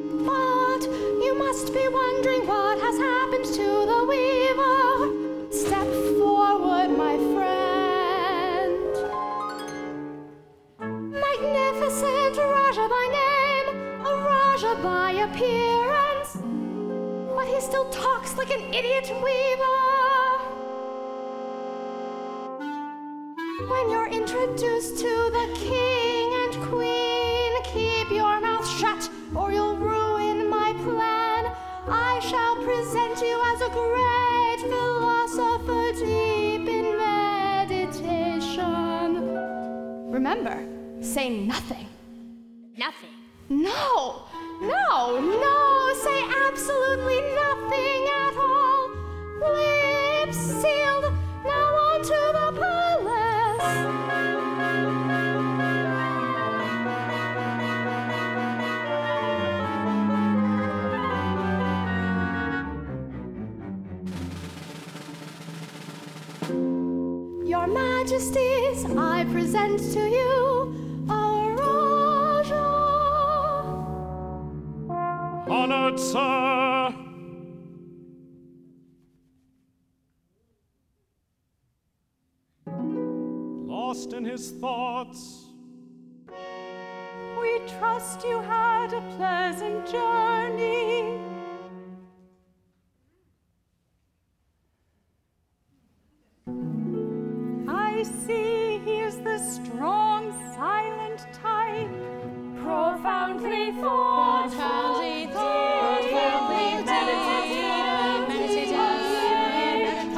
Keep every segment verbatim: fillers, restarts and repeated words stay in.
But you must be wondering what has happened to the weaver. Step forward, my friend. Magnificent Raja by name, a Raja by appearance, but he still talks like an idiot weaver. When you're introduced to the king and queen, keep your mouth shut or you'll ruin my plan. I shall present you as a great philosopher deep in meditation. Remember, say nothing. Nothing. No, no, no, say absolutely nothing at all. Lips sealed, now on to the palace. Your Majesties, I present to you a Raja. Honored sir. Lost in his thoughts. We trust you had a pleasant journey. I see he is the strong, silent type, profoundly thoughtful, Profoundly thoughtful, deeply meditative, meditative,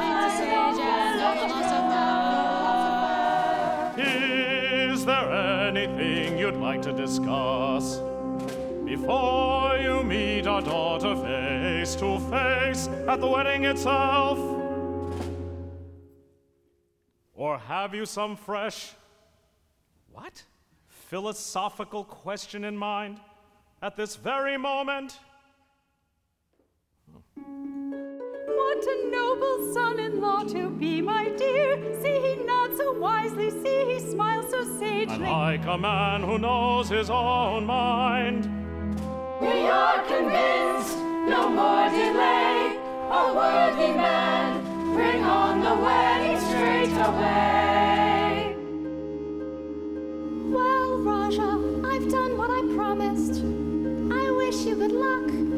Is there anything you'd like to discuss before you meet our daughter face to face at the wedding itself? Or have you some fresh, what? Philosophical question in mind at this very moment? What a noble son-in-law to be, my dear. See, he nods so wisely. See, he smiles so sagely. And like a man who knows his own mind. We are convinced, no more delay. A worthy man, bring on the wedding straight away. Well, Raja, I've done what I promised. I wish you good luck.